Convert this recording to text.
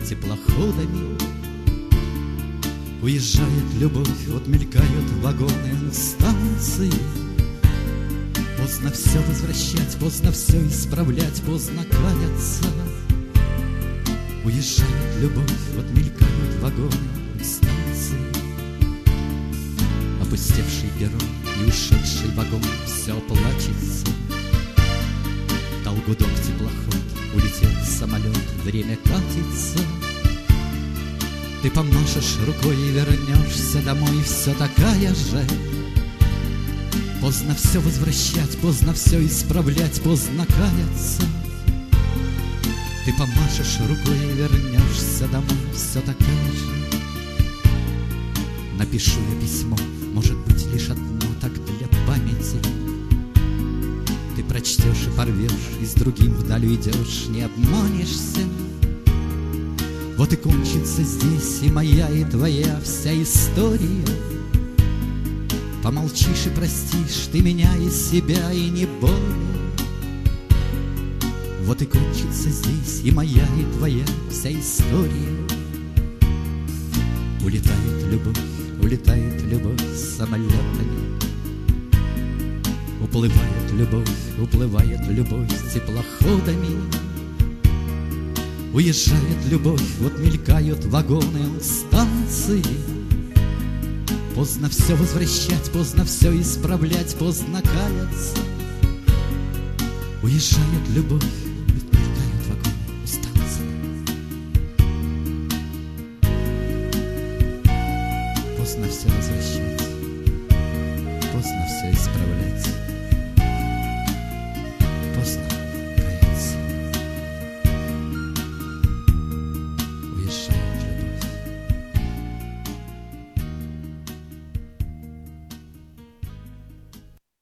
теплоходами. Уезжает любовь, вот мелькают вагоны станции. Поздно все возвращать, поздно все исправлять, поздно каяться. Уезжает любовь, вот мелькают вагоны станции. Опустевший перрон и ушедший вагон, все плачется. Дал гудок теплоход, улетел самолет, время катится. Ты помашешь рукой и вернешься домой, все такая же. Поздно все возвращать, поздно все исправлять, поздно каяться. Ты помашешь рукой и вернешься домой, все такая же. Напишу я письмо, может быть, лишь одно, так для памяти. Ты прочтешь и порвешь, и с другим вдаль уйдешь, не обманешься. Вот и кончится здесь и моя, и твоя вся история. Помолчишь и простишь ты меня и себя, и не более. Вот и кончится здесь и моя, и твоя вся история. Улетает любовь самолетами. Уплывает любовь теплоходами. Уезжает любовь, вот мелькают вагоны у станции. Поздно все возвращать, поздно все исправлять, поздно каяться. Уезжает любовь, вот мелькают вагоны у станции. Поздно все возвращать, поздно все исправлять,